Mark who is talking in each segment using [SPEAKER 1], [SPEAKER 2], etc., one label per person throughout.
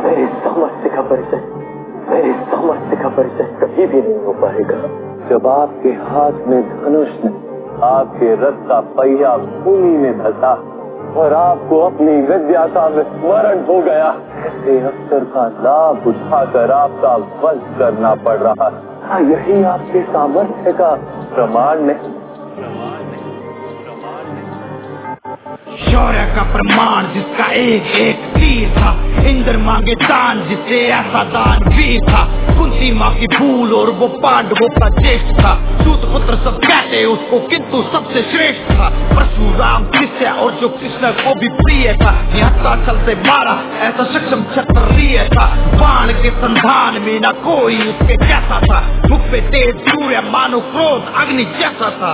[SPEAKER 1] मेरी सामर्थ्य का परिचय, मेरी सामर्थ्य का परिचय कभी भी नहीं हो पाएगा जब आपके हाथ में धनुष ने आपके रथ का पहिया भूमि में धंसा और आपको अपनी विद्या का विस्मरण हो गया। ऐसे अवसर का लाभ उठाकर आपका वध करना पड़ रहा है। यही आपके सामर्थ्य का प्रमाण नहीं।
[SPEAKER 2] शौर्य का प्रमाण जिसका एक एक तीर था, इंद्र मांगे दान जिससे ऐसा दान वीर था। कुंती माँ की भूल और वो पांडवों का ज्येष्ठ था। सूत पुत्र सब कहते उसको किंतु सबसे श्रेष्ठ था। परशुराम कृष्ण और जो कृष्ण को भी प्रिय था। निहत्था छल से मारा ऐसा सक्षम क्षत्रिय था। बाण के संधान में न कोई उसके जैसा था। मुख पे तेज सूर्य मानो क्रोध अग्नि जैसा था।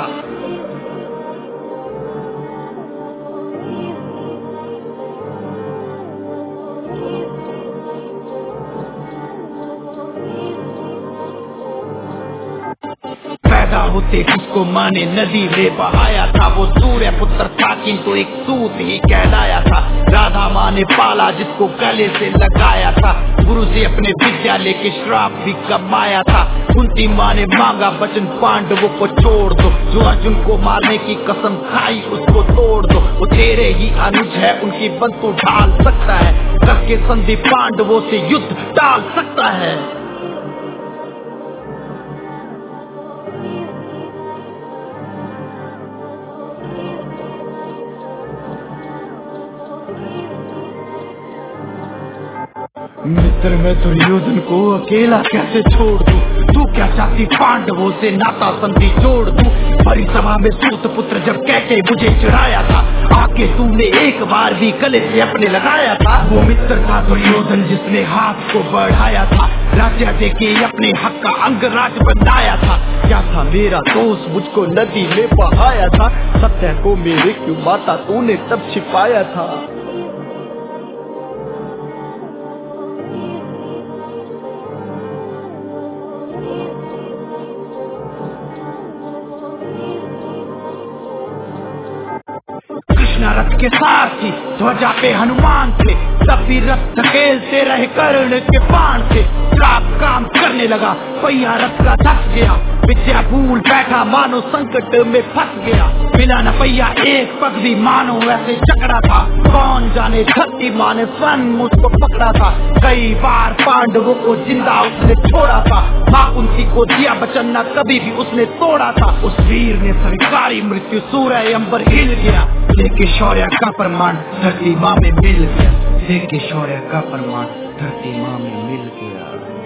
[SPEAKER 2] पैदा होते जिसको माँ ने नदी में बहाया था, वो सूर्य पुत्र था किंतु एक सूत ही कहलाया था। राधा माँ ने पाला जिसको गले से लगाया था। गुरु से अपने विद्या लेके श्राप भी कमाया था। कुंती माँ ने मांगा वचन पांडवों को छोड़ दो। जो अर्जुन को मारने की कसम खाई उसको तोड़ दो। वो तेरे ही अनुज है उनकी बंतु ढाल सकता है। करके संधि पांडवों से युद्ध टाल सकता है। मित्र मैं दुर्योधन को अकेला कैसे छोड़ दूं? तू क्या चाहती पांडवों से नाता संधि जोड़ दूं? परिसभा में सूत पुत्र जब कहके मुझे चिढ़ाया था, आके तूने एक बार भी गले से अपने लगाया था। वो मित्र था दुर्योधन जिसने हाथ को बढ़ाया था। राज्य देके अपने हक का अंगराज बनाया था। क्या था मेरा दोस्त मुझको नदी में बहाया था। सत्य को मेरे क्यों माता तूने तब छिपाया था। रथ के सारथी ध्वजा पे हनुमान थे, तब भी रथ धकेलते रहे कर्ण के बाण थे। काम करने लगा पहिया रथ का थक गया। विद्या भूल बैठा मानो संकट में फंस गया। मिला न पहिया एक पग भी मानो ऐसे झगड़ा था। कौन जाने धरती माँ ने स्वयं मुझको पकड़ा था। कई बार पांडवों को जिंदा उसने छोड़ा था। माँ कुंती को दिया वचन न कभी भी उसने तोड़ा था। उस वीर ने स्वीकारी मृत्यु सूर्य अंबर हिल गया। लेके शौर्य का प्रमाण धरती माँ में मिल गया। लेके शौर्य का प्रमाण धरती माँ में मिल गया।